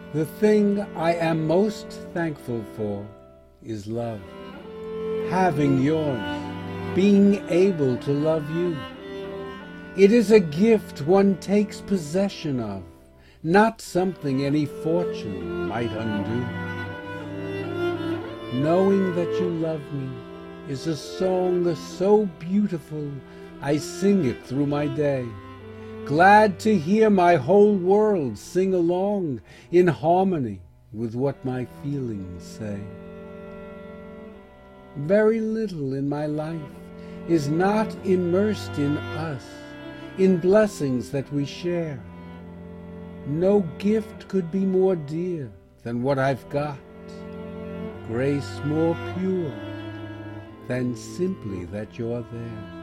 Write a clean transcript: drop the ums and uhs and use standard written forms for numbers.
The thing I am most thankful for is love. Having yours, being able to love you. It is a gift one takes possession of, not something any fortune might undo. Knowing that you love me is a song so beautiful I sing it through my day, glad to hear my whole world sing along in harmony with what my feelings say. Very little in my life is not immersed in us, in blessings that we share. No gift could be more dear than what I've got, grace more pure than simply that you're there.